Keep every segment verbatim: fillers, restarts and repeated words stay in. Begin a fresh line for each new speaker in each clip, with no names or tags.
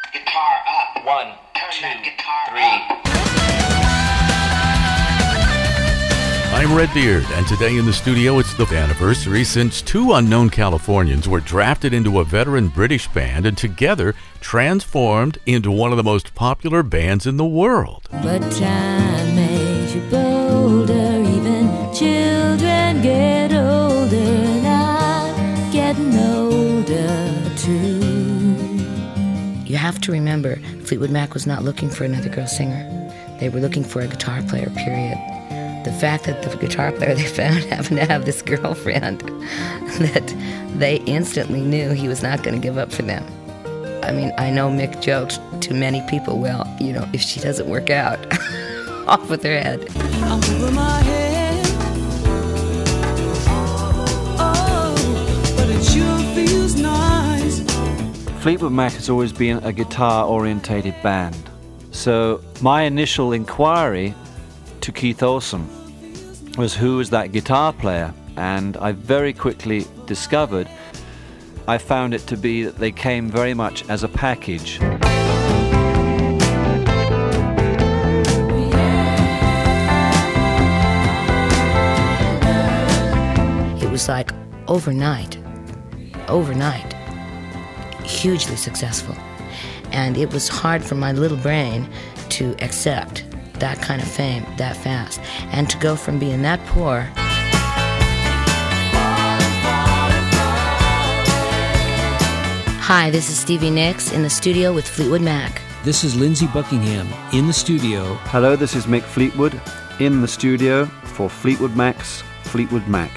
Guitar up.
One,
Turn
two,
that guitar
three.
I'm Redbeard, and today in the studio it's the anniversary since two unknown Californians were drafted into a veteran British band and together transformed into one of the most popular bands in the world.
But time makes you bolder, even children get older, and I'm getting older too.
You have to remember, Fleetwood Mac was not looking for another girl singer. They were looking for a guitar player, period. The fact that the guitar player they found happened to have this girlfriend, that they instantly knew he was not going to give up for them. I mean, I know Mick joked to many people, well, you know, if she doesn't work out, off with her head.
I'm over my head. Oh, but it sure feels nice.
Fleetwood Mac has always been a guitar-orientated band. So my initial inquiry to Keith Olsen was who was that guitar player, and I very quickly discovered I found it to be that they came very much as a package.
It was like overnight, overnight, hugely successful. And it was hard for my little brain to accept that kind of fame that fast, and to go from being that poor Hi, this is Stevie Nicks in the studio with Fleetwood Mac.
This is Lindsey Buckingham in the studio.
Hello, this is Mick Fleetwood in the studio for Fleetwood Mac's Fleetwood Mac.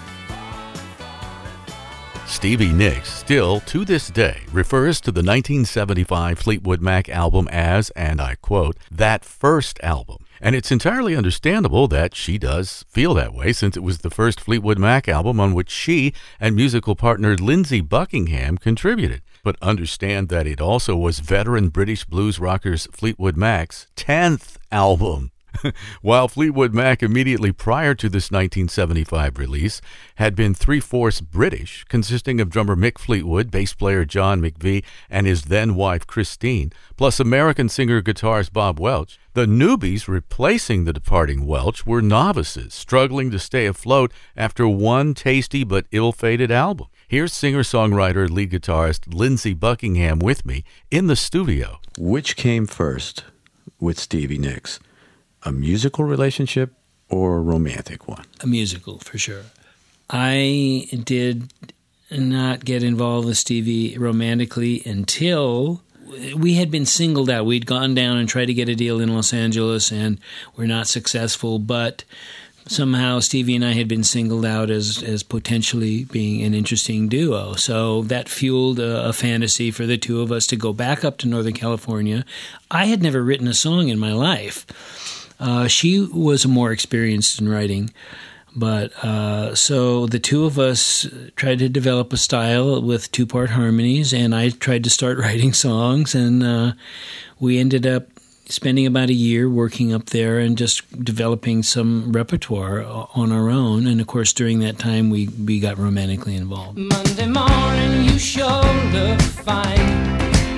Stevie Nicks still, to this day, refers to the nineteen seventy-five Fleetwood Mac album as, and I quote, that first album. And it's entirely understandable that she does feel that way, since it was the first Fleetwood Mac album on which she and musical partner Lindsey Buckingham contributed. But understand that it also was veteran British blues rockers Fleetwood Mac's tenth album. While Fleetwood Mac immediately prior to this nineteen seventy-five release had been three-fourths British, consisting of drummer Mick Fleetwood, bass player John McVie, and his then-wife Christine, plus American singer-guitarist Bob Welch, the newbies replacing the departing Welch were novices, struggling to stay afloat after one tasty but ill-fated album. Here's singer-songwriter, lead guitarist Lindsey Buckingham with me in the studio.
Which came first with Stevie Nicks? A musical relationship or a romantic one?
A musical, for sure. I did not get involved with Stevie romantically until we had been singled out. We'd gone down and tried to get a deal in Los Angeles, and were not successful, but somehow Stevie and I had been singled out as, as potentially being an interesting duo. So that fueled a, a fantasy for the two of us to go back up to Northern California. I had never written a song in my life. Uh, she was more experienced in writing, but uh, so the two of us tried to develop a style with two-part harmonies, and I tried to start writing songs, and uh, we ended up spending about a year working up there and just developing some repertoire on our own. And of course, during that time, we, we got romantically involved.
Monday morning, you sure look fine.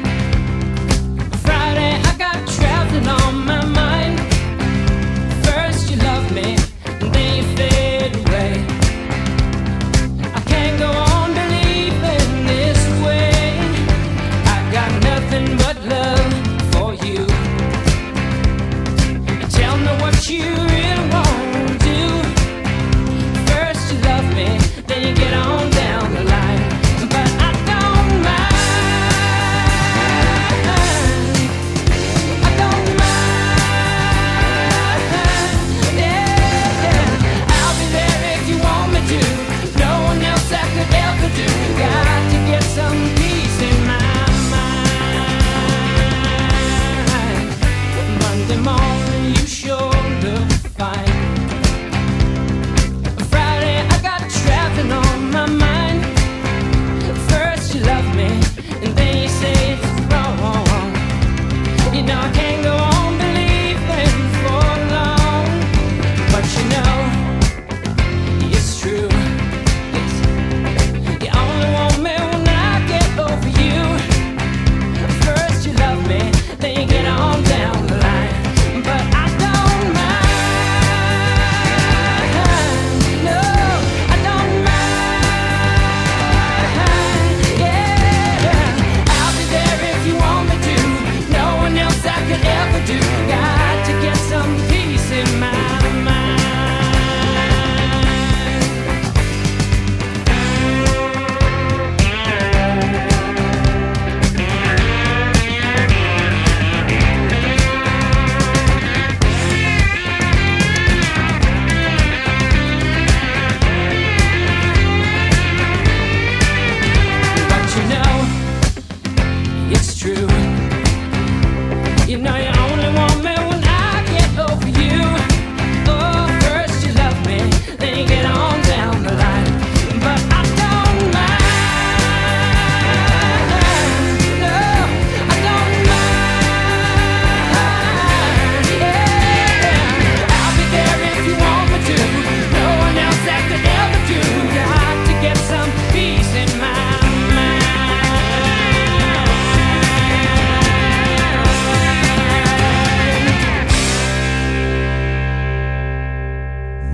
Friday, I got traveling on my mind. First you love me, then you fade away. I can't go on believing this way. I got nothing but love for you. Tell me what you really want to do. First you love me, then you get on down the line. But I don't mind.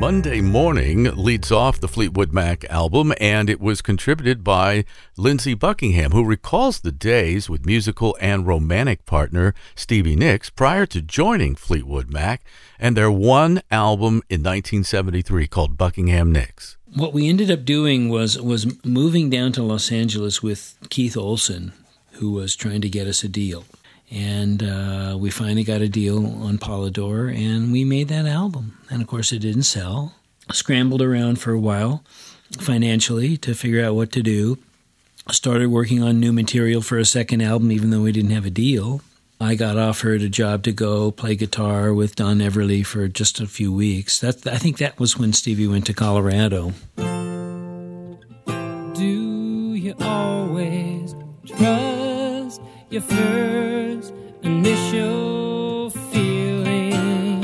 Monday Morning leads off the Fleetwood Mac album, and it was contributed by Lindsey Buckingham, who recalls the days with musical and romantic partner Stevie Nicks prior to joining Fleetwood Mac and their one album in nineteen seventy-three called Buckingham Nicks.
What we ended up doing was was moving down to Los Angeles with Keith Olsen, who was trying to get us a deal. And uh, we finally got a deal on Polydor, and we made that album. And, of course, it didn't sell. Scrambled around for a while financially to figure out what to do. Started working on new material for a second album, even though we didn't have a deal. I got offered a job to go play guitar with Don Everly for just a few weeks. That, I think that was when Stevie went to Colorado.
Do you always trust your first initial feeling?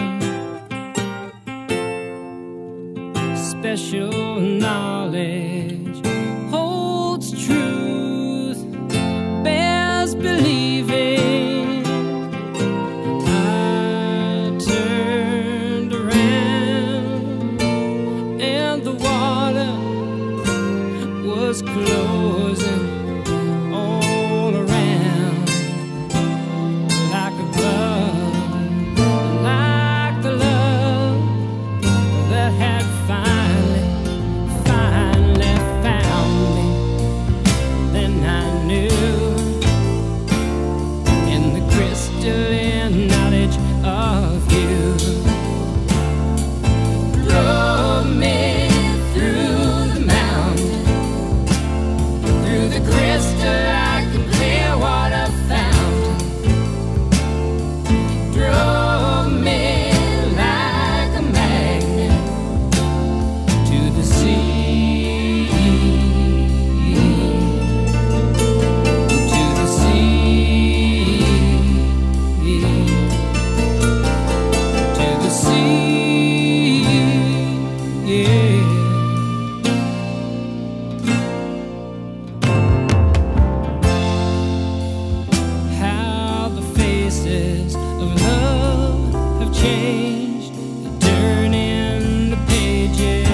Special knowledge holds truth, bears believing. I turned around and the water was closing all around, like a glove, like the love that had finally, finally found me. Then I knew, in the crystalline knowledge of you, drove me through the mountain, through the crystalline clear water fountain, drove me like a magnet to the sea, to the sea, to the sea, yeah. How the faces of love have changed, turning the pages,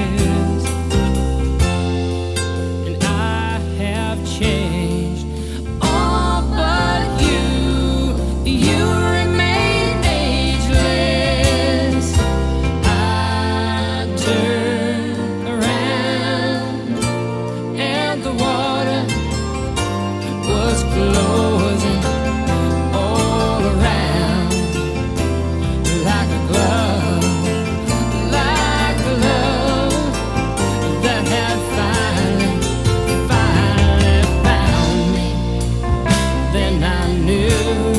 and I have changed. All but you, you remain ageless. I turn around and the water was closing all around, like a glove, like a love that had finally, finally found me. Then I knew,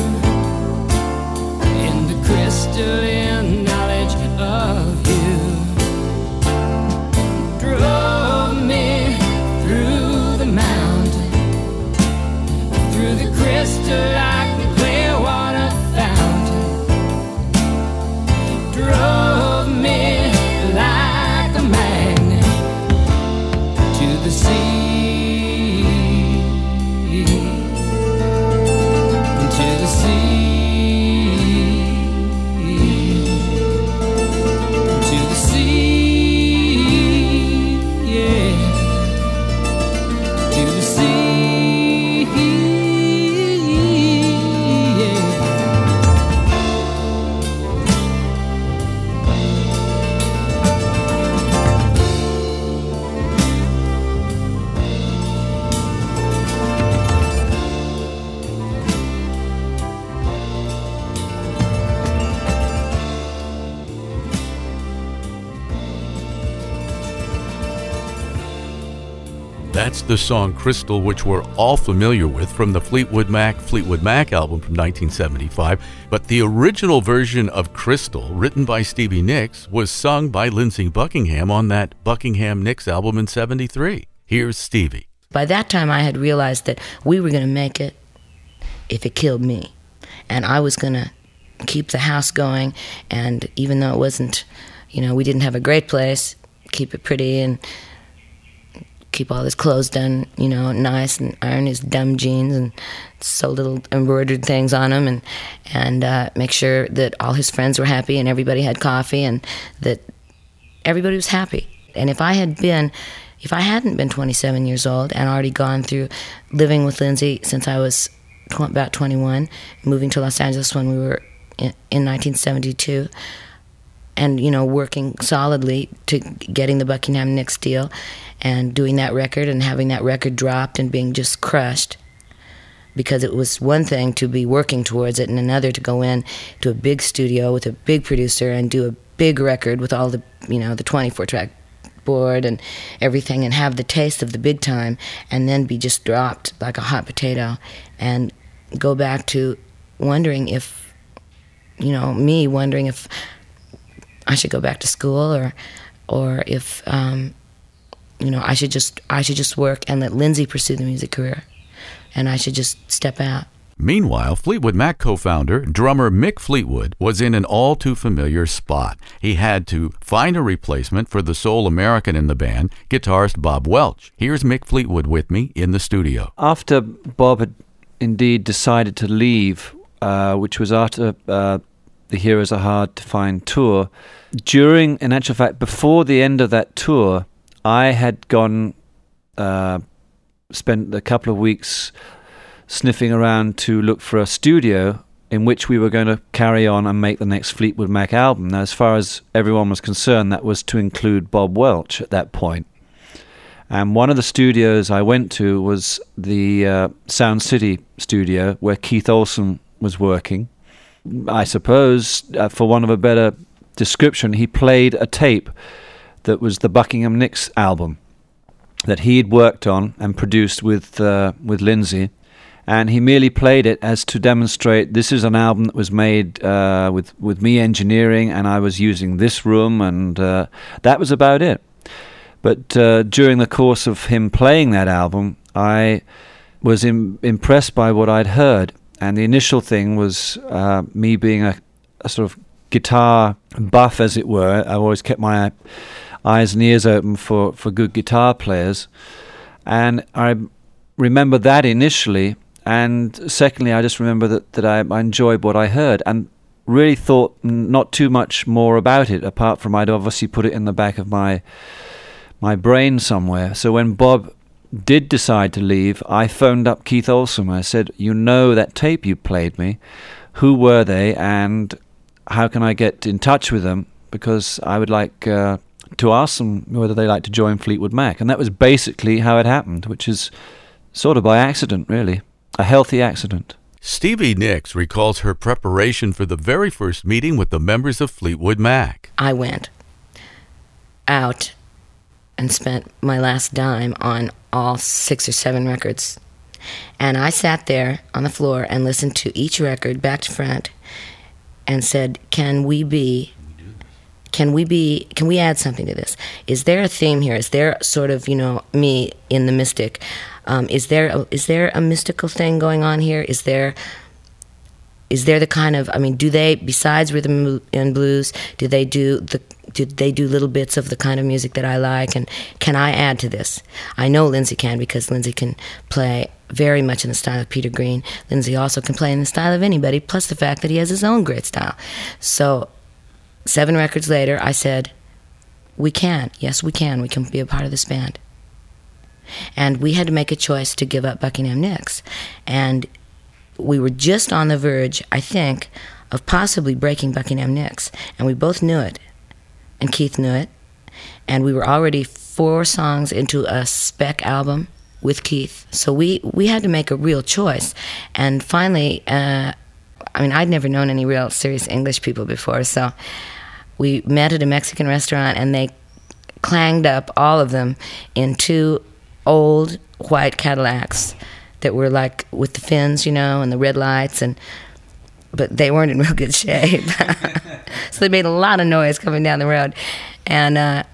in the crystalline knowledge of you, drove me through the mountain, through the crystalline clear water fountain, drove me like a magnet to the sea, to the sea, to the sea, yeah, to the sea, yeah.
That's the song Crystal, which we're all familiar with from the Fleetwood Mac Fleetwood Mac album from nineteen seventy-five. But the original version of Crystal, written by Stevie Nicks, was sung by Lindsey Buckingham on that Buckingham Nicks album in seventy-three. Here's Stevie.
By that time, I had realized that we were going to make it if it killed me. And I was going to keep the house going, and even though it wasn't, you know, we didn't have a great place, keep it pretty and keep all his clothes done, you know, nice, and iron his dumb jeans and sew little embroidered things on them, and and uh, make sure that all his friends were happy and everybody had coffee, and that everybody was happy. And if I had been, if I hadn't been twenty-seven years old and already gone through living with Lindsay since I was tw- about twenty-one, moving to Los Angeles when we were in, in nineteen seventy-two, and, you know, working solidly to getting the Buckingham Nicks deal and doing that record and having that record dropped and being just crushed, because it was one thing to be working towards it and another to go in to a big studio with a big producer and do a big record with all the, you know, the twenty-four track board and everything and have the taste of the big time, and then be just dropped like a hot potato and go back to wondering if, you know, me wondering if I should go back to school or or if um, you know, I should just I should just work and let Lindsay pursue the music career, and I should just step out.
Meanwhile, Fleetwood Mac co-founder, drummer Mick Fleetwood, was in an all-too-familiar spot. He had to find a replacement for the sole American in the band, guitarist Bob Welch. Here's Mick Fleetwood with me in the studio.
After Bob had indeed decided to leave, uh, which was after uh, the Heroes Are Hard to Find tour, during, in actual fact, before the end of that tour, I had gone, uh, spent a couple of weeks sniffing around to look for a studio in which we were going to carry on and make the next Fleetwood Mac album. Now, as far as everyone was concerned, that was to include Bob Welch at that point. And one of the studios I went to was the uh, Sound City studio where Keith Olsen was working. I suppose, uh, for want of a better description, he played a tape that was the Buckingham Nicks album that he had worked on and produced with uh, with Lindsay. And he merely played it as to demonstrate this is an album that was made uh, with, with me engineering, and I was using this room, and uh, that was about it. But uh, during the course of him playing that album, I was im- impressed by what I'd heard. And the initial thing was uh, me being a, a sort of guitar buff, as it were. I always kept my eyes and ears open for, for good guitar players. And I remember that initially. And secondly, I just remember that, that I, I enjoyed what I heard and really thought not too much more about it, apart from I'd obviously put it in the back of my my brain somewhere. So when Bob did decide to leave, I phoned up Keith Olsen. I said, you know that tape you played me, who were they and how can I get in touch with them? Because I would like uh, to ask them whether they like to join Fleetwood Mac. And that was basically how it happened, which is sort of by accident, really. A healthy accident.
Stevie Nicks recalls her preparation for the very first meeting with the members of Fleetwood Mac.
I went out and spent my last dime on all six or seven records. And I sat there on the floor and listened to each record back to front and said, can we be, can we be, can we add something to this? Is there a theme here? Is there sort of, you know, me in the mystic? Um, is there a, is there a mystical thing going on here? Is there is there the kind of, I mean, do they, besides rhythm and blues, do they do the do they do little bits of the kind of music that I like? And can I add to this? I know Lindsay can, because Lindsay can play very much in the style of Peter Green. Lindsay also can play in the style of anybody, plus the fact that he has his own great style. So seven records later, I said, we can. Yes, we can. We can be a part of this band. And we had to make a choice to give up Buckingham Nicks. And we were just on the verge, I think, of possibly breaking Buckingham Nicks. And we both knew it. And Keith knew it. And we were already four songs into a spec album with Keith. So we, we had to make a real choice. And finally, uh, I mean, I'd never known any real serious English people before. So we met at a Mexican restaurant, and they clanged up, all of them, in two old white Cadillacs that were like with the fins, you know, and the red lights, and but they weren't in real good shape. So they made a lot of noise coming down the road. And uh,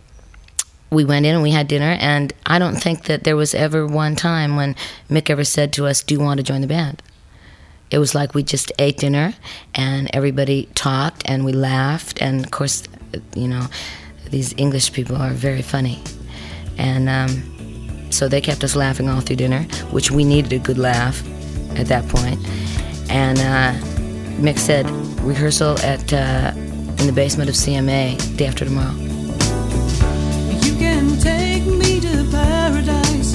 we went in and we had dinner, and I don't think that there was ever one time when Mick ever said to us, do you want to join the band? It was like we just ate dinner, and everybody talked, and we laughed, and of course, you know, these English people are very funny. And um, so they kept us laughing all through dinner, which we needed a good laugh at that point. And uh, Mick said, rehearsal at uh, in the basement of C M A day after tomorrow.
can take me to paradise,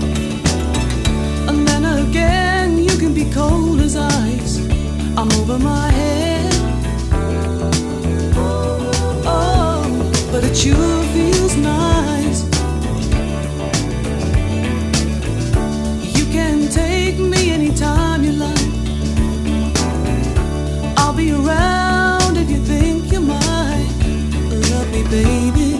and then again you can be cold as ice. I'm over my head. Oh, but it sure feels nice. You can take me anytime you like. I'll be around if you think you might love me, baby.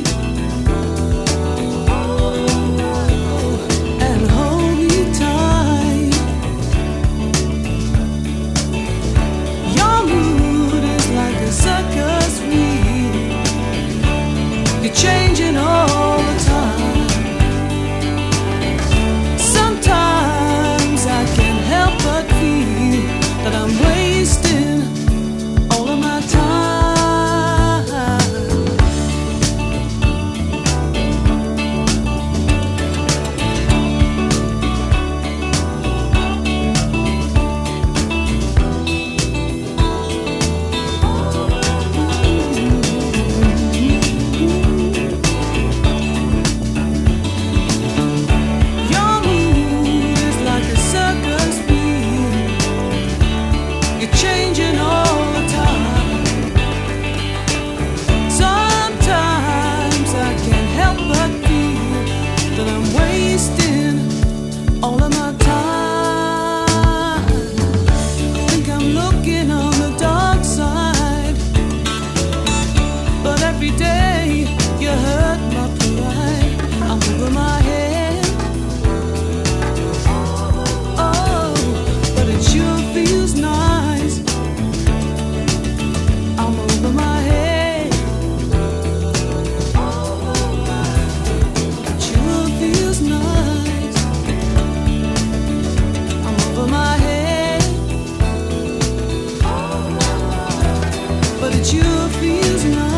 And hold me tight. Your mood is like a circus wheel. You're changing all the time. Sometimes I can't help but feel that I'm wasting all of my time. Your mood is like a circus wheel. You're changing all the time. Sometimes I can't help but feel that I'm wasting all of my time. I think I'm looking on the dark side, but every day you hurt my pride. I'm over my head. Oh, but it sure feels nice. I'm over my head. It sure feels nice. I'm over my head. But it sure feels nice.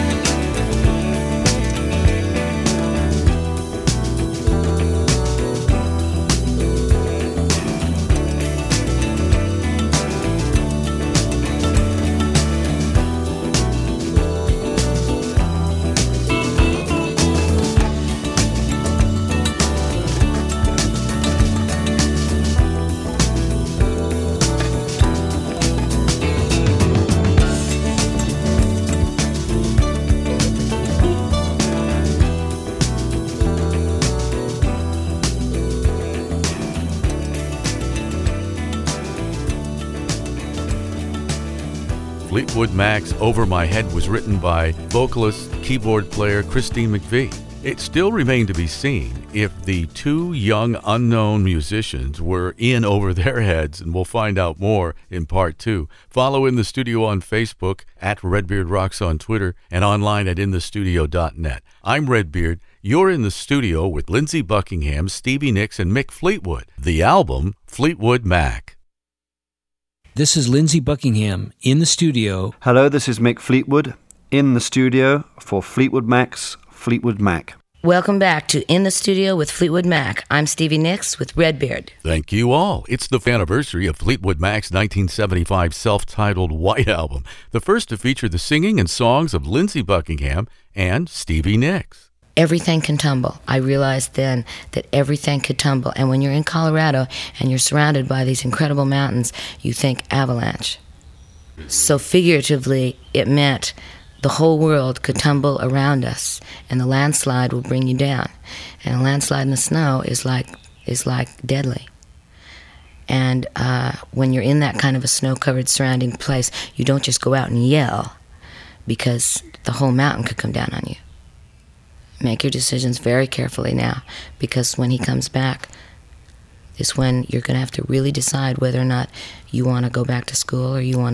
Fleetwood Mac's Over My Head was written by vocalist, keyboard player Christine McVie. It still remained to be seen if the two young unknown musicians were in over their heads, and we'll find out more in part two. Follow In the Studio on Facebook, at Redbeard Rocks on Twitter, and online at in the studio dot net. I'm Redbeard. You're in the studio with Lindsey Buckingham, Stevie Nicks, and Mick Fleetwood. The album, Fleetwood Mac.
This is Lindsey Buckingham in the studio.
Hello, this is Mick Fleetwood in the studio for Fleetwood Mac's Fleetwood Mac.
Welcome back to In the Studio with Fleetwood Mac. I'm Stevie Nicks with Redbeard.
Thank you all. It's the anniversary of Fleetwood Mac's nineteen seventy-five self-titled White Album, the first to feature the singing and songs of Lindsey Buckingham and Stevie Nicks.
Everything can tumble. I realized then that everything could tumble. And when you're in Colorado and you're surrounded by these incredible mountains, you think avalanche. So figuratively, it meant the whole world could tumble around us, and the landslide will bring you down. And a landslide in the snow is like is like deadly. And uh, when you're in that kind of a snow-covered surrounding place, you don't just go out and yell, because the whole mountain could come down on you. Make your decisions very carefully now, because when he comes back is when you're going to have to really decide whether or not you want to go back to school, or you want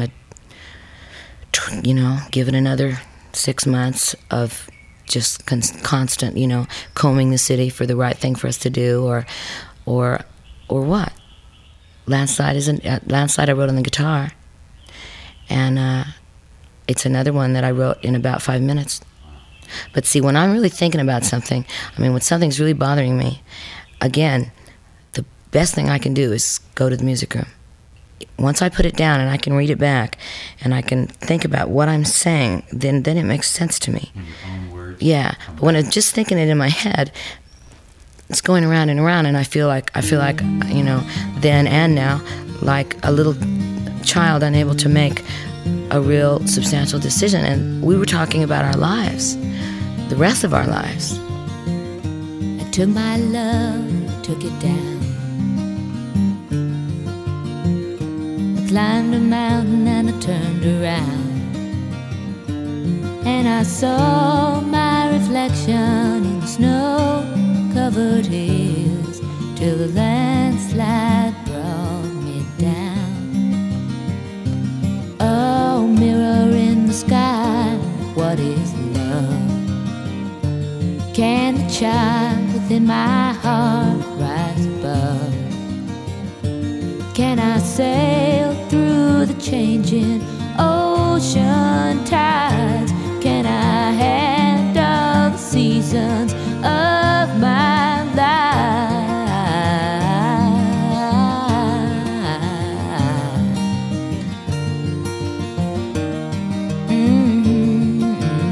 to, you know, give it another six months of just con- constant, you know, combing the city for the right thing for us to do, or, or, or what? Landslide isn't uh, Landslide. I wrote on the guitar, and uh, it's another one that I wrote in about five minutes. But see, when I'm really thinking about something, I mean, when something's really bothering me, again, the best thing I can do is go to the music room. once I put it down and I can read it back and I can think about what I'm saying, then then it makes sense to me.
In your own words.
Yeah, but when I'm just thinking it in my head, it's going around and around, and I feel like I feel like you know, then and now, like a little child unable to make a real substantial decision. And we were talking about our lives, the rest of our lives.
I took my love, took it down. I climbed a mountain and I turned around, and I saw my reflection in the snow-covered hills till the landslide brought me down. Oh, mirror in the sky, what is love? Can the child within my heart rise above? Can I sail through the changing ocean tides? Can I handle the seasons of my life? Mm-hmm.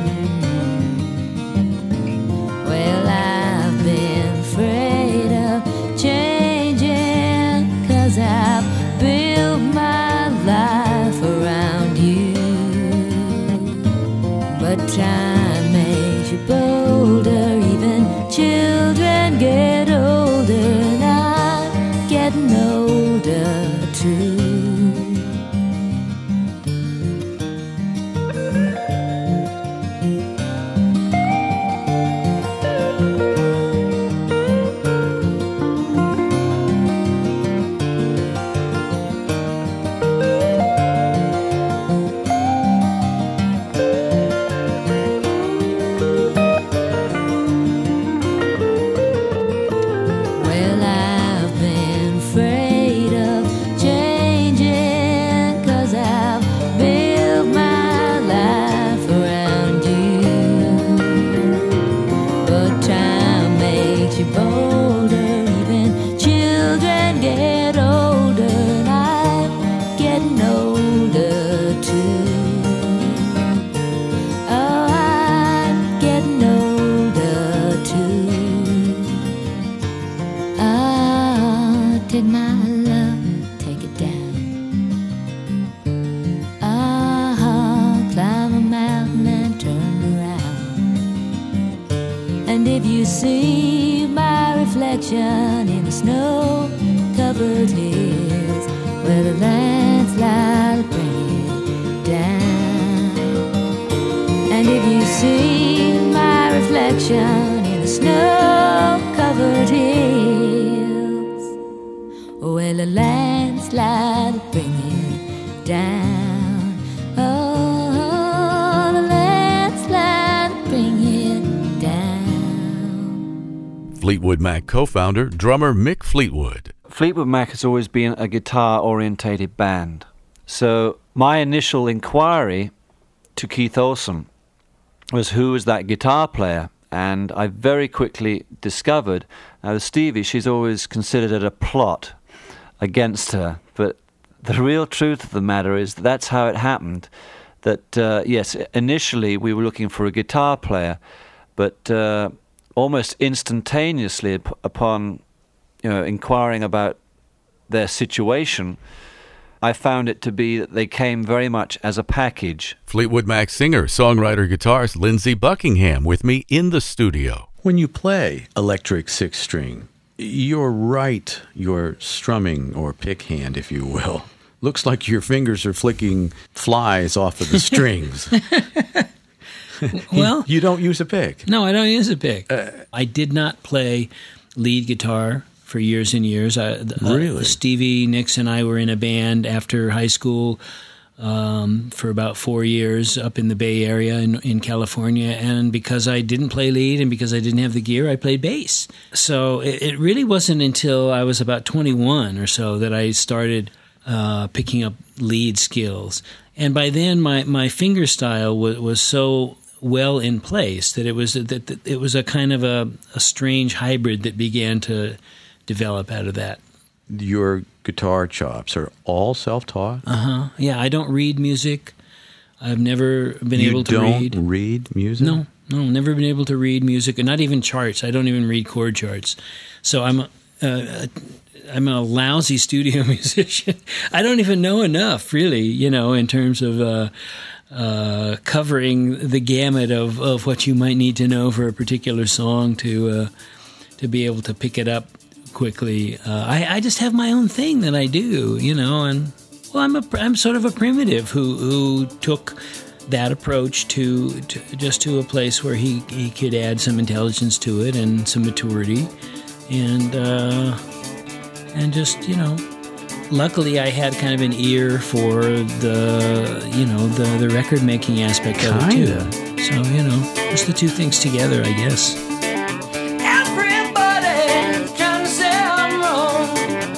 Well, I've been afraid of changing, 'cause I've built my life around you. But time makes you bolder, even children get older, and I'm getting older too. Well, I've been afraid of changing, 'cause I've built my life around you. But time makes you bolder, even children get older, and I'm getting older too. Oh, I'm getting older too. Ah, take my love, take it down. Ah, climb a mountain and turn around. And if you see my reflection in the snow-covered hills, where the landslide will bring it down. And if you see my reflection in the snow-covered hills, well, the landslide will bring it down. Oh, the landslide will bring it down.
Fleetwood Mac co-founder, drummer Mick Fleetwood.
Fleetwood Mac has always been a guitar-orientated band. So my initial inquiry to Keith Olsen was, who was that guitar player? And I very quickly discovered, now Stevie, she's always considered it a plot against her, but the real truth of the matter is that that's how it happened. That, uh, yes, initially we were looking for a guitar player, but uh, almost instantaneously up- upon you know, inquiring about their situation, I found it to be that they came very much as a package.
Fleetwood Mac singer, songwriter, guitarist Lindsey Buckingham with me in the studio.
When you play electric six string, your right, your strumming or pick hand, if you will, looks like your fingers are flicking flies off of the strings.
Well,
you, you don't use a pick.
no, I don't use a pick. Uh, I did not play lead guitar for years and years. I, uh,
Really?
Stevie Nicks and I were in a band after high school um, for about four years up in the Bay Area in, in California. And because I didn't play lead and because I didn't have the gear, I played bass. So it, it really wasn't until I was about twenty-one or so that I started uh, picking up lead skills. And by then, my, my finger style was, was so well in place that it was that, that it was a kind of a, a strange hybrid that began to develop out of that.
Your guitar chops are all self-taught?
Uh-huh. Yeah, I don't read music. I've never been
you
able to
don't
read.
read music?
No, no, never been able to read music, and not even charts. I don't even read chord charts. So I'm a, uh, I'm a lousy studio musician. I don't even know enough, really, you know, in terms of uh, uh, covering the gamut of, of what you might need to know for a particular song to uh, to be able to pick it up quickly. Uh, I, I just have my own thing that I do, you know, and well, I'm a I'm sort of a primitive who who took that approach to, to just to a place where he, he could add some intelligence to it and some maturity, and uh, and just, you know, luckily I had kind of an ear for the, you know, the, the record making aspect of it too. So, you know, just the two things together, I guess.
Everybody's trying to say I'm wrong.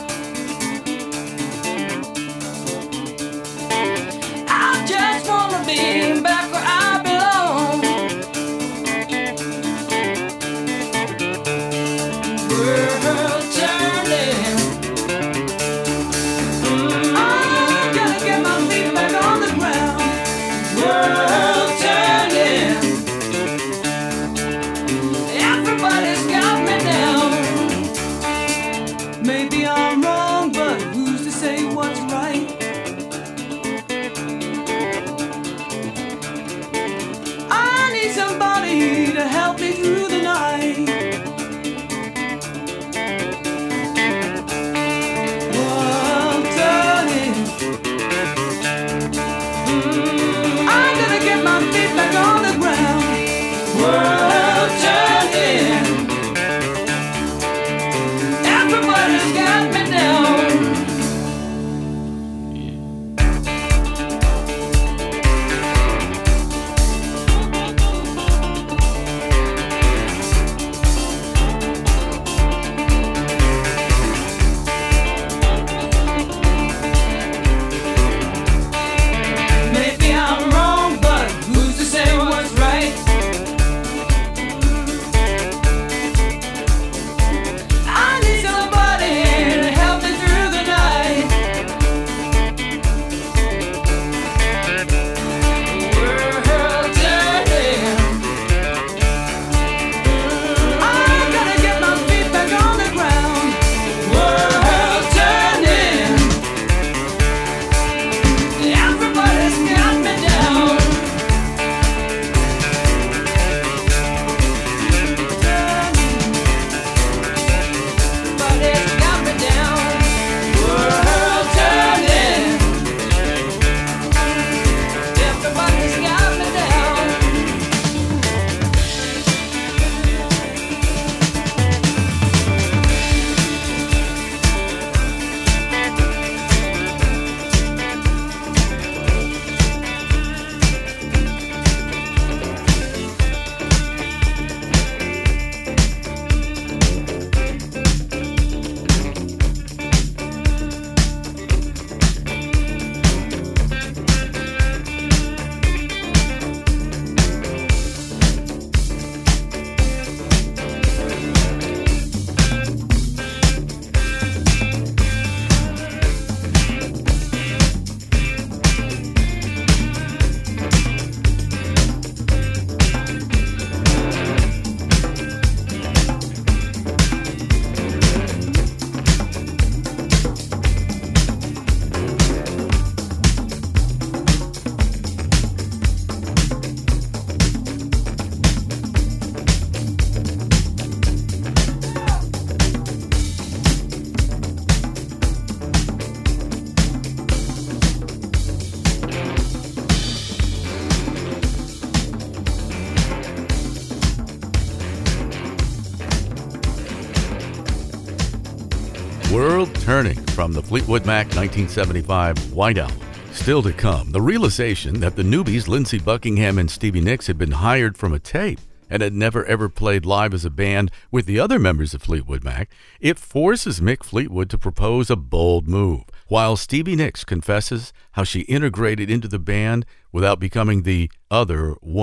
I just wanna be back where I belong. World turning. Mm, I gotta get my feet back on the ground. World turning. Everybody's got me down.
Maybe I'm wrong, but who's to say what's right? I need somebody to help me through the night. World turning. Mm, I gotta get my feet back on the ground. World turning.
Everybody's got me down. Maybe I'm wrong, but who's to say what's right? I need somebody to help me through the night. World turning. I gotta get my feet back on the ground. World turning. Everybody's got me down. Everybody's got me down. World turning. Everybody's got me down.
World Turning from the Fleetwood Mac nineteen seventy-five White Album. Still to come, the realization that the newbies Lindsey Buckingham and Stevie Nicks had been hired from a tape and had never ever played live as a band with the other members of Fleetwood Mac. It forces Mick Fleetwood to propose a bold move, while Stevie Nicks confesses how she integrated into the band without becoming the other woman.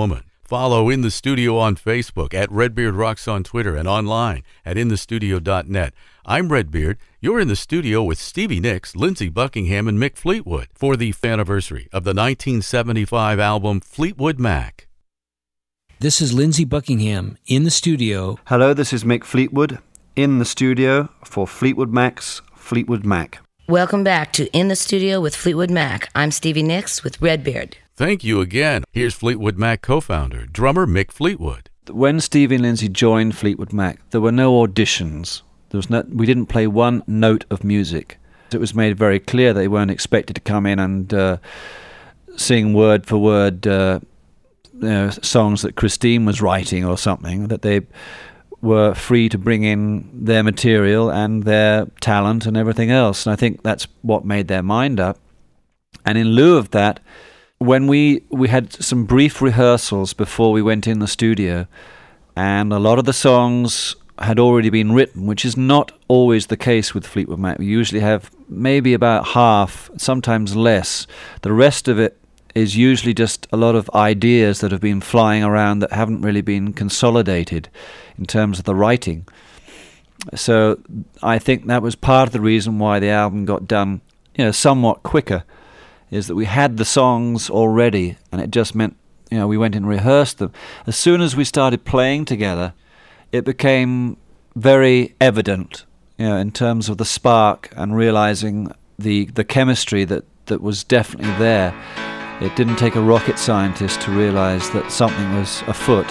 Follow In the Studio on Facebook, at Redbeard Rocks on Twitter, and online at in the studio dot net. I'm Redbeard. You're in the studio with Stevie Nicks, Lindsey Buckingham, and Mick Fleetwood for the anniversary of the nineteen seventy-five album Fleetwood Mac.
This is Lindsey Buckingham in the studio.
Hello, this is Mick Fleetwood in the studio for Fleetwood Mac's Fleetwood Mac.
Welcome back to In the Studio with Fleetwood Mac. I'm Stevie Nicks with Redbeard.
Thank you again. Here's Fleetwood Mac co-founder, drummer Mick Fleetwood.
When Stevie and Lindsey joined Fleetwood Mac, there were no auditions. There was no, we didn't play one note of music. It was made very clear they weren't expected to come in and uh, sing word for word uh, you know, songs that Christine was writing or something, that they were free to bring in their material and their talent and everything else. And I think that's what made their mind up. And in lieu of that, when we, we had some brief rehearsals before we went in the studio, and a lot of the songs had already been written, which is not always the case with Fleetwood Mac. We usually have maybe about half, sometimes less. The rest of it is usually just a lot of ideas that have been flying around that haven't really been consolidated in terms of the writing. So I think that was part of the reason why the album got done, you know, somewhat quicker, is that we had the songs already, and it just meant, you know, we went and rehearsed them. As soon as we started playing together, it became very evident, you know, in terms of the spark and realizing the the chemistry that, that was definitely there. It didn't take a rocket scientist to realize that something was afoot.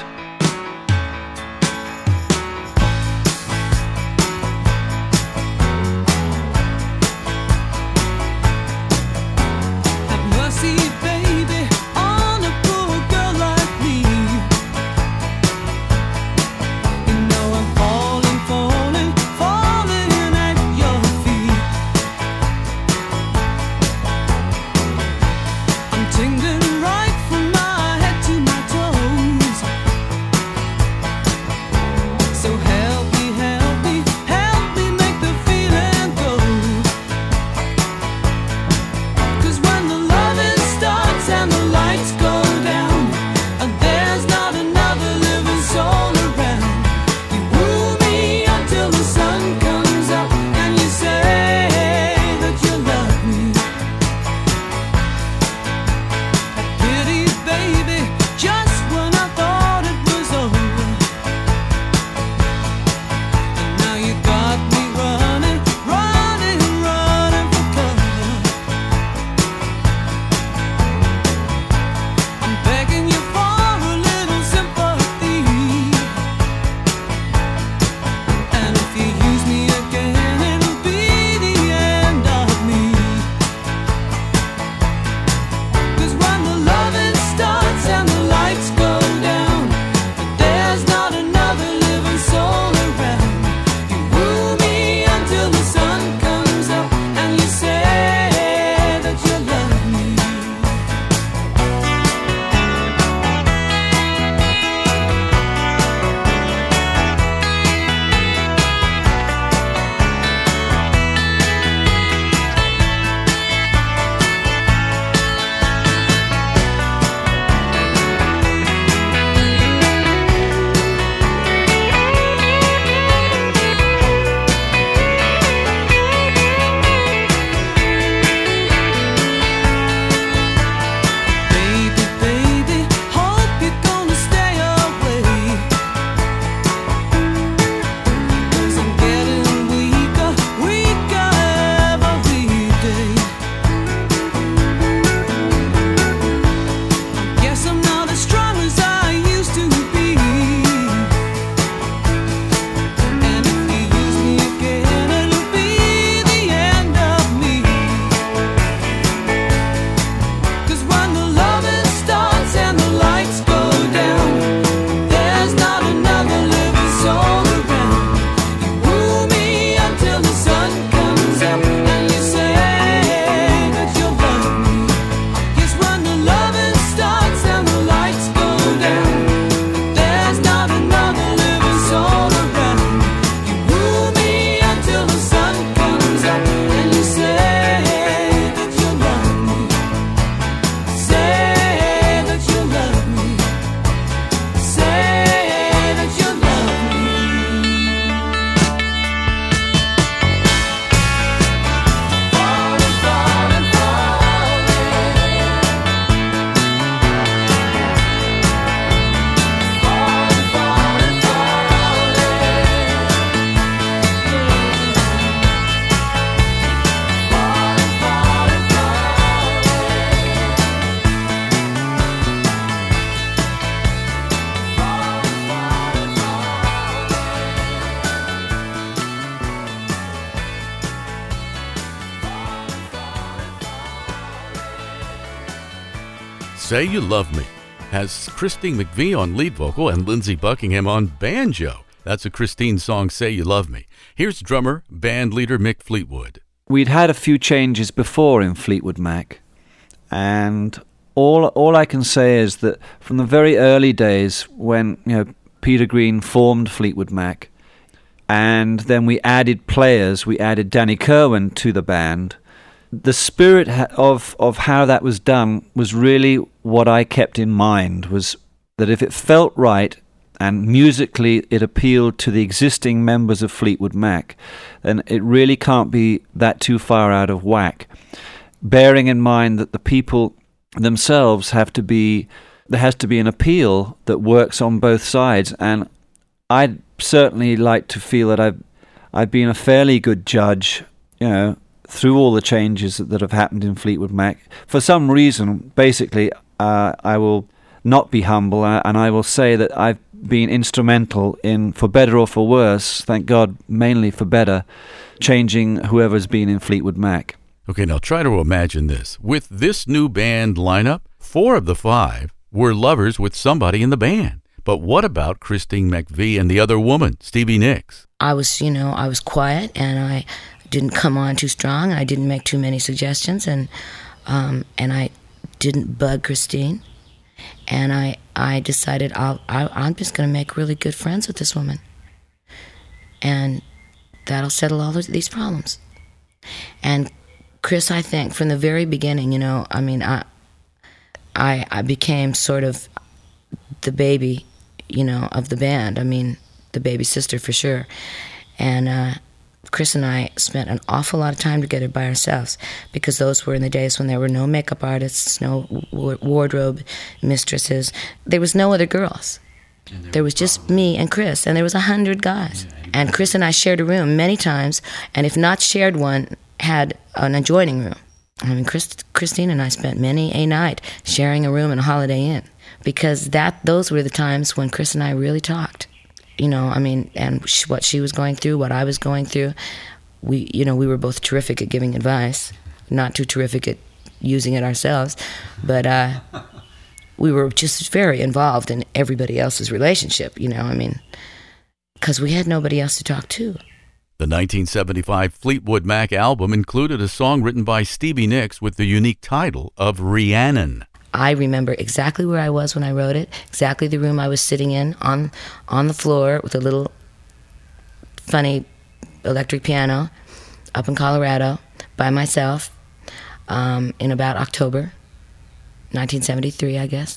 Have mercy, baby, on a poor girl like me. You know I'm falling, falling, falling at your feet. I'm tingling right from my head to my toes.
Say You Love Me has Christine McVie on lead vocal and Lindsey Buckingham on banjo. That's a Christine song, Say You Love Me. Here's drummer, band leader Mick Fleetwood.
We'd had a few changes before in Fleetwood Mac, and all all I can say is that from the very early days when, you know, Peter Green formed Fleetwood Mac, and then we added players, we added Danny Kerwin to the band. The spirit of of how that was done was really what I kept in mind, was that if it felt right and musically it appealed to the existing members of Fleetwood Mac, then it really can't be that too far out of whack. Bearing in mind that the people themselves have to be, there has to be an appeal that works on both sides, and I'd certainly like to feel that I've I've been a fairly good judge, you know, through all the changes that, that have happened in Fleetwood Mac. For some reason, basically, uh, I will not be humble, uh, and I will say that I've been instrumental in, for better or for worse, thank God, mainly for better, changing whoever's been in Fleetwood Mac.
Okay, now try to imagine this. With this new band lineup, four of the five were lovers with somebody in the band. But what about Christine McVie and the other woman, Stevie Nicks?
I was, you know, I was quiet, and I didn't come on too strong. I didn't make too many suggestions, and um, and I didn't bug Christine. And I, I decided I'll, I, I'm just going to make really good friends with this woman. And that'll settle all these problems. And Chris, I think, from the very beginning, you know, I mean, I, I, I became sort of the baby, you know, of the band. I mean, the baby sister for sure. And uh, Chris and I spent an awful lot of time together by ourselves, because those were in the days when there were no makeup artists, no w- wardrobe mistresses. There was no other girls. There, there was just me and Chris, and there was a hundred guys. Yeah, and Chris and I shared a room many times, and if not shared one, had an adjoining room. I mean, Chris, Christine and I spent many a night sharing a room in a Holiday Inn, because that those were the times when Chris and I really talked. You know, I mean, and sh- what she was going through, what I was going through. We, you know, we were both terrific at giving advice, not too terrific at using it ourselves, but uh, we were just very involved in everybody else's relationship, you know, I mean, because we had nobody else to talk to.
The nineteen seventy-five Fleetwood Mac album included a song written by Stevie Nicks with the unique title of Rhiannon.
I remember exactly where I was when I wrote it, exactly the room I was sitting in, on on the floor with a little funny electric piano up in Colorado by myself um, in about October nineteen seventy-three, I guess.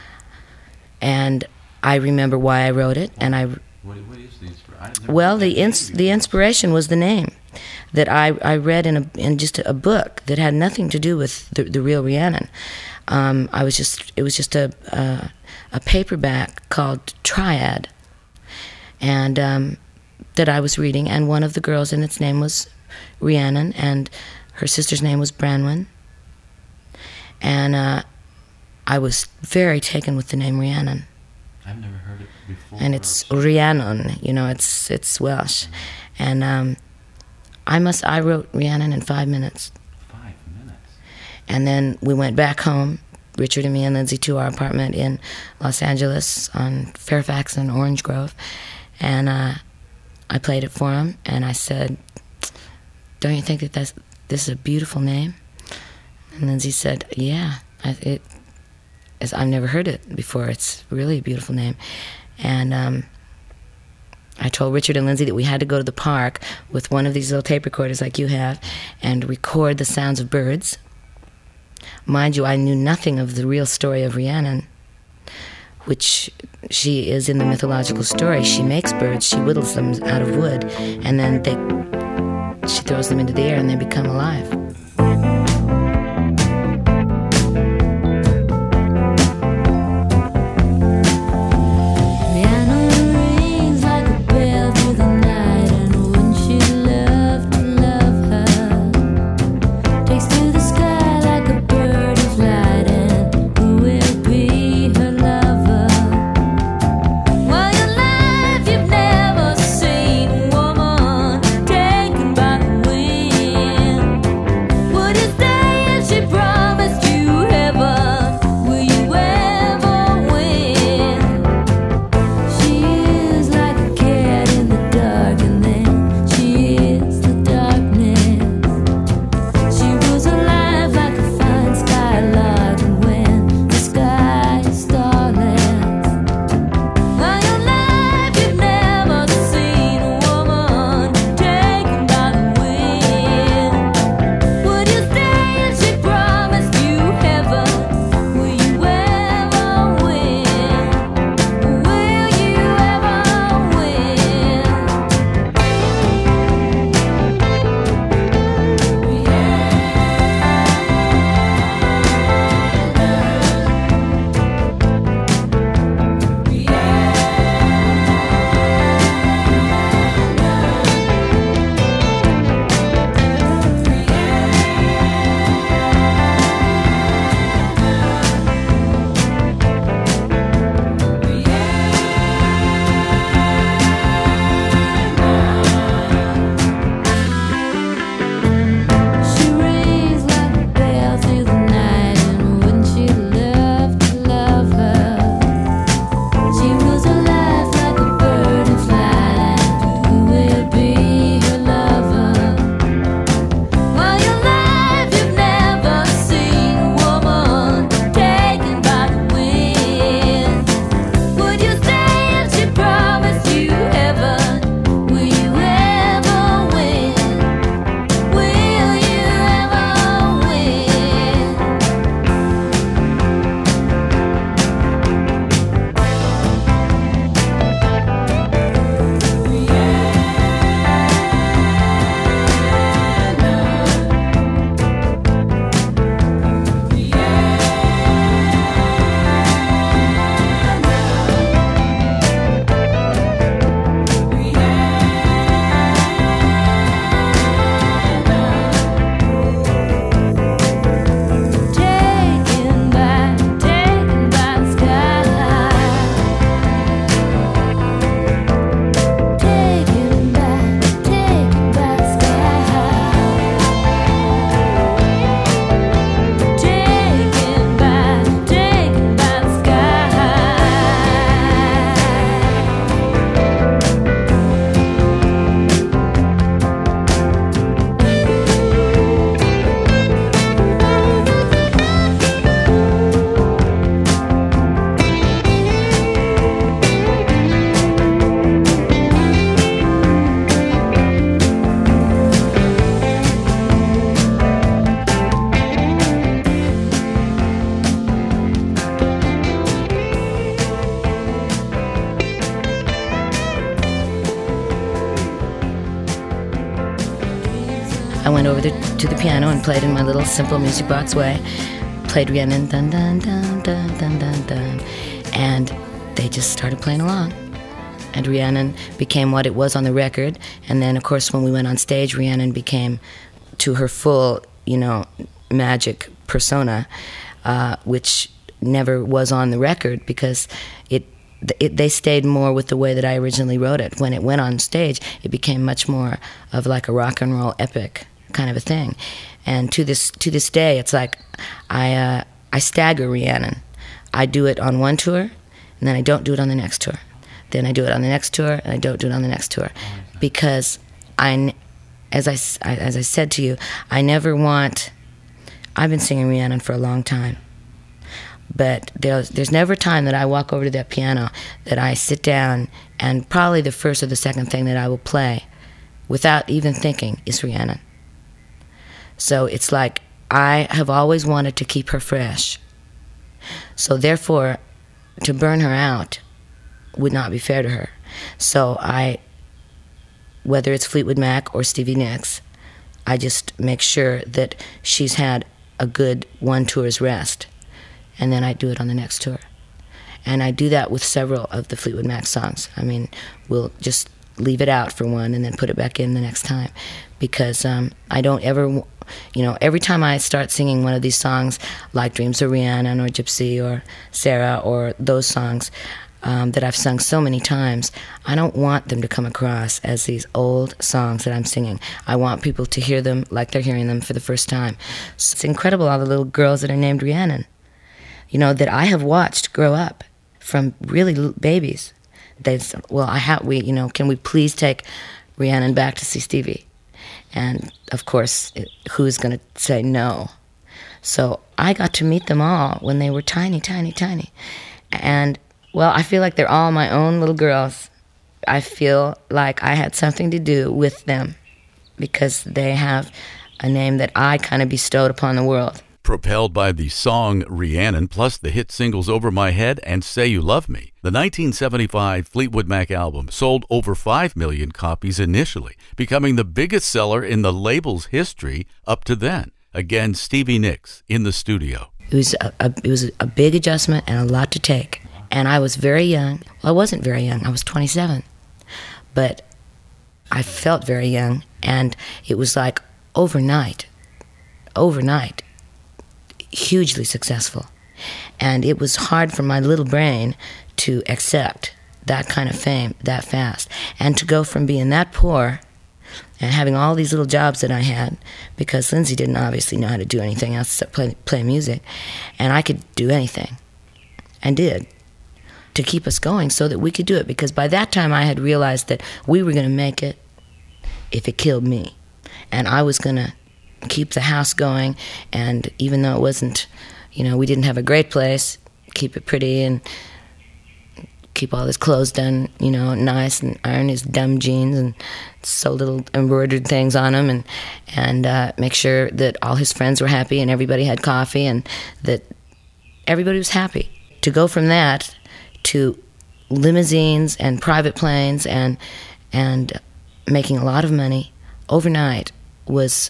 And I remember why I wrote it, and I...
What, what is the inspiration?
Well, the ins- the inspiration was the name that I, I read in a in just a book that had nothing to do with the, the real Rhiannon. Um, I was just it was just a a, a paperback called Triad, and um, that I was reading, and one of the girls in its name was Rhiannon, and her sister's name was Branwen, and uh, I was very taken with the name Rhiannon.
I've never heard it before.
And it's Rhiannon, you know, it's it's Welsh, and um, I must I wrote Rhiannon in five minutes.
Five minutes.
And then we went back home, Richard and me and Lindsey, to our apartment in Los Angeles on Fairfax and Orange Grove, and uh, I played it for him, and I said, "Don't you think that that's, this is a beautiful name?" And Lindsey said, "Yeah, I, it." I've never heard it before. It's really a beautiful name." And um, I told Richard and Lindsey that we had to go to the park with one of these little tape recorders like you have and record the sounds of birds. Mind you, I knew nothing of the real story of Rhiannon, which she is in the mythological story. She makes birds, she whittles them out of wood, and then they, she throws them into the air and they become alive. over the, to the piano and played in my little simple music box way. Played Rhiannon, dun dun dun dun dun dun dun, and they just started playing along. And Rhiannon became what it was on the record. And then, of course, when we went on stage, Rhiannon became to her full, you know, magic persona, uh, which never was on the record because it, it they stayed more with the way that I originally wrote it. When it went on stage, it became much more of like a rock and roll epic kind of a thing. And to this to this day, it's like I uh, I stagger Rhiannon. I do it on one tour, and then I don't do it on the next tour. Then I do it on the next tour, and I don't do it on the next tour, because I, as I, as I said to you, I never want. I've been singing Rhiannon for a long time, but there's there's never a time that I walk over to that piano that I sit down and probably the first or the second thing that I will play, without even thinking, is Rhiannon. So it's like I have always wanted to keep her fresh. So therefore, to burn her out would not be fair to her. So I, whether it's Fleetwood Mac or Stevie Nicks, I just make sure that she's had a good one tour's rest, and then I do it on the next tour. And I do that with several of the Fleetwood Mac songs. I mean, we'll just leave it out for one and then put it back in the next time, because um, I don't ever, you know, every time I start singing one of these songs, like Dreams of Rhiannon or Gypsy or Sarah or those songs um, that I've sung so many times, I don't want them to come across as these old songs that I'm singing. I want people to hear them like they're hearing them for the first time. So it's incredible, all the little girls that are named Rhiannon, you know, that I have watched grow up from really little babies. They said, well, I have, we, you know, can we please take Rhiannon back to see Stevie? And of course, it, who's going to say no? So I got to meet them all when they were tiny, tiny, tiny. And, well, I feel like they're all my own little girls. I feel like I had something to do with them because they have a name that I kind of bestowed upon the world.
Propelled by the song Rhiannon, plus the hit singles Over My Head and Say You Love Me, the nineteen seventy-five Fleetwood Mac album sold over five million copies initially, becoming the biggest seller in the label's history up to then. Again, Stevie Nicks in the studio.
It was a, a, it was a big adjustment and a lot to take. And I was very young. Well, I wasn't very young. I was twenty-seven. But I felt very young, and it was like overnight, overnight, hugely successful. And it was hard for my little brain to accept that kind of fame that fast. And to go from being that poor and having all these little jobs that I had, because Lindsay didn't obviously know how to do anything else except play, play music, and I could do anything, and did, to keep us going so that we could do it. Because by that time I had realized that we were going to make it if it killed me. And I was going to keep the house going, and even though it wasn't, you know, we didn't have a great place, keep it pretty and keep all his clothes done, you know, nice, and iron his dumb jeans and sew little embroidered things on them, and and uh, make sure that all his friends were happy and everybody had coffee and that everybody was happy. To go from that to limousines and private planes and and making a lot of money overnight was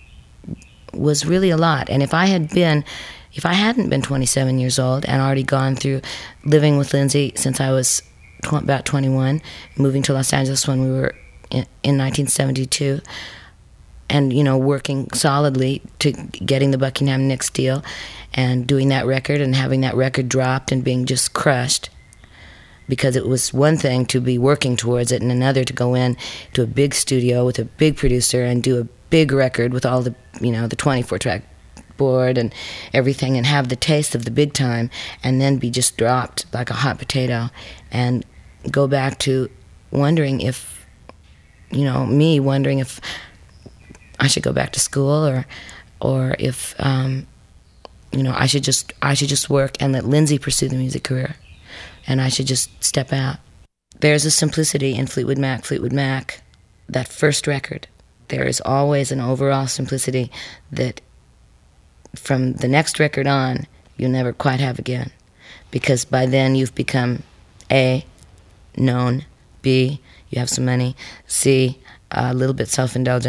was really a lot. And if I had been, if I hadn't been twenty-seven years old and already gone through living with Lindsay since I was tw- about twenty-one, moving to Los Angeles when we were in, in nineteen seventy-two, and, you know, working solidly to getting the Buckingham Nicks deal and doing that record and having that record dropped and being just crushed, because it was one thing to be working towards it and another to go in to a big studio with a big producer and do a big record with all the, you know, the twenty-four track board and everything, and have the taste of the big time, and then be just dropped like a hot potato and go back to wondering if, you know, me wondering if I should go back to school, or or if um, you know, I should just I should just work and let Lindsay pursue the music career, and I should just step out. There's a simplicity in Fleetwood Mac, Fleetwood Mac, that first record. There is always an overall simplicity that from the next record on, you'll never quite have again. Because by then you've become A, known, B, you have some money, C, a little bit self-indulgent,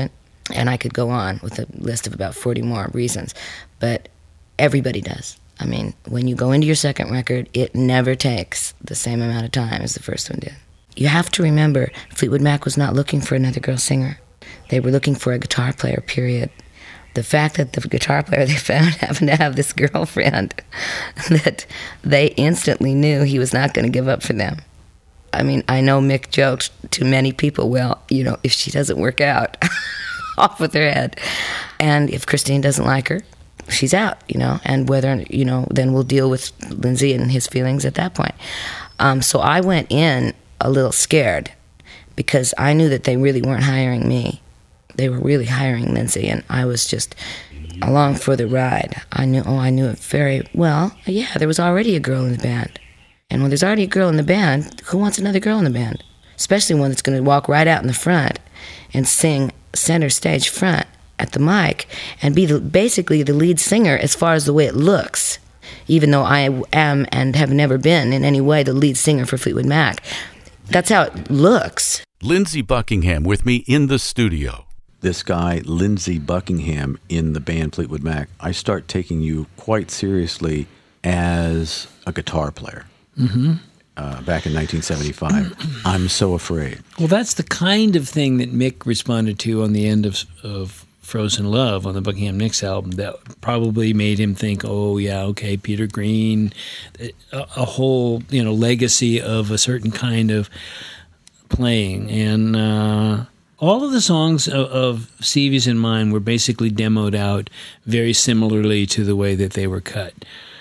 And I could go on with a list of about forty more reasons, but everybody does. I mean, when you go into your second record, it never takes the same amount of time as the first one did. You have to remember, Fleetwood Mac was not looking for another girl singer. They were looking for a guitar player, period. The fact that the guitar player they found happened to have this girlfriend, that they instantly knew he was not going to give up for them. I mean, I know Mick joked to many people, well, you know, if she doesn't work out, off with her head. And if Christine doesn't like her, she's out, you know, and whether, you know, then we'll deal with Lindsey and his feelings at that point. Um, so I went in a little scared because I knew that they really weren't hiring me. They were really hiring Lindsey, and I was just along for the ride. I knew, oh, I knew it very well. Yeah, there was already a girl in the band. And when there's already a girl in the band, who wants another girl in the band? Especially one that's going to walk right out in the front and sing center stage front at the mic and be the, basically the lead singer as far as the way it looks, even though I am and have never been in any way the lead singer for Fleetwood Mac. That's how it looks.
Lindsey Buckingham with me in the studio.
This guy, Lindsey Buckingham, in the band Fleetwood Mac, I start taking you quite seriously as a guitar player. Mm-hmm. Uh, back in nineteen seventy-five. I'm So Afraid.
Well, that's the kind of thing that Mick responded to on the end of, of Frozen Love on the Buckingham Nicks album that probably made him think, oh, yeah, okay, Peter Green, a, a whole, you know, legacy of a certain kind of playing. And uh, all of the songs of, of Stevie's and mine were basically demoed out very similarly to the way that they were cut.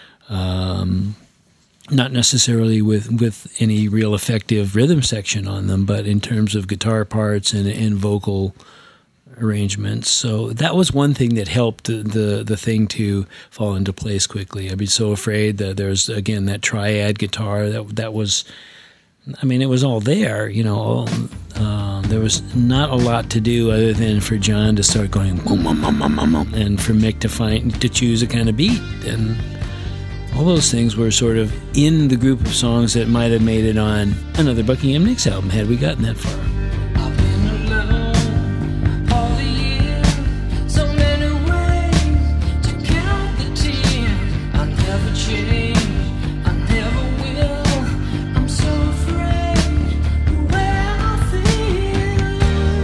Um Not necessarily with, with any real effective rhythm section on them, but in terms of guitar parts and, and vocal arrangements. So that was one thing that helped the, the, the thing to fall into place quickly. I'd be So Afraid that there's, again, that triad guitar that that was, I mean, it was all there, you know. Um, there was not a lot to do other than for John to start going, and for Mick to find, to choose a kind of beat. And all those things were sort of in the group of songs that might have made it on another Buckingham Nicks album had we gotten that far.
I've been alone all the year, so many ways to count the tears. I never change, I never will. I'm so afraid the way I feel.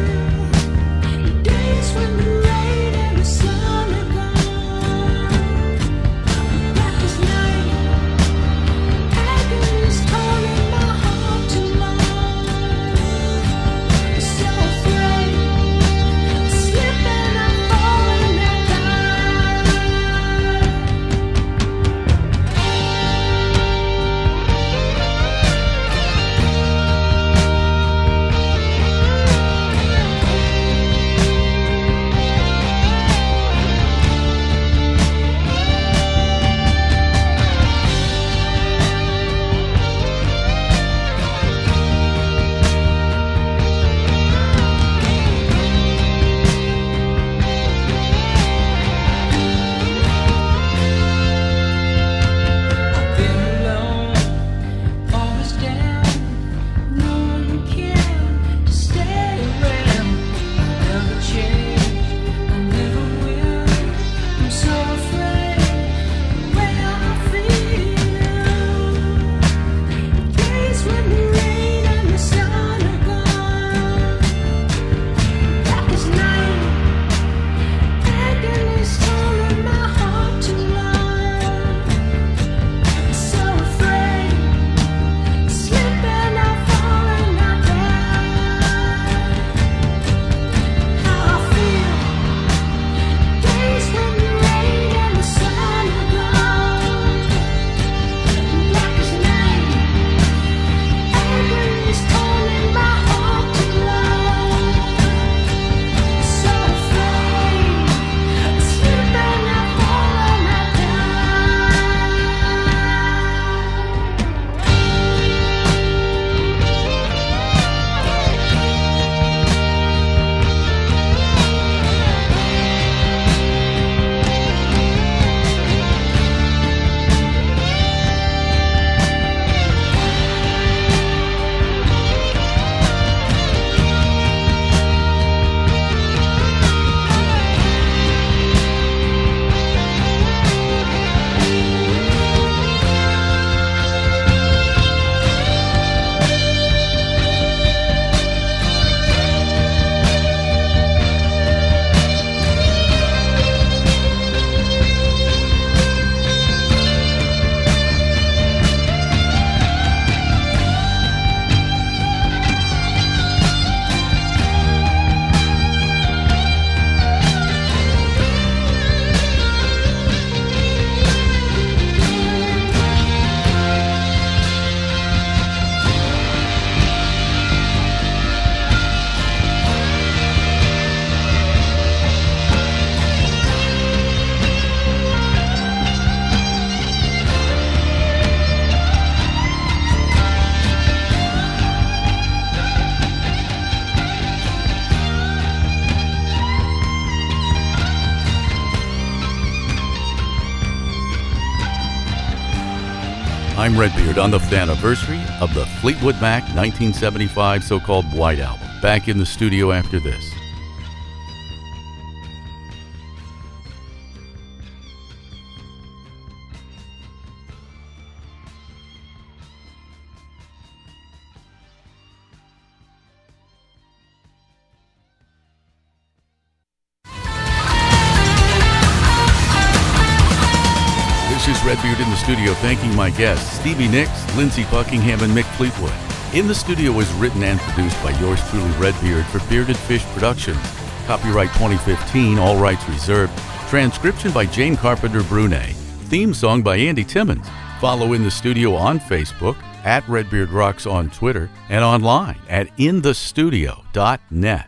The days when the rain and the sun are gone, blackest night, agony's calling my heart to life.
I'm Redbeard on the anniversary of the Fleetwood Mac nineteen seventy-five so-called White Album. Back in the studio after this. This is Redbeard in the studio, thanking my guests, Stevie Nicks, Lindsey Buckingham, and Mick Fleetwood. In the Studio was written and produced by yours truly, Redbeard, for Bearded Fish Productions. Copyright twenty fifteen, all rights reserved. Transcription by Jane Carpenter Brunet. Theme song by Andy Timmons. Follow In the Studio on Facebook, at Redbeard Rocks on Twitter, and online at in the studio dot net.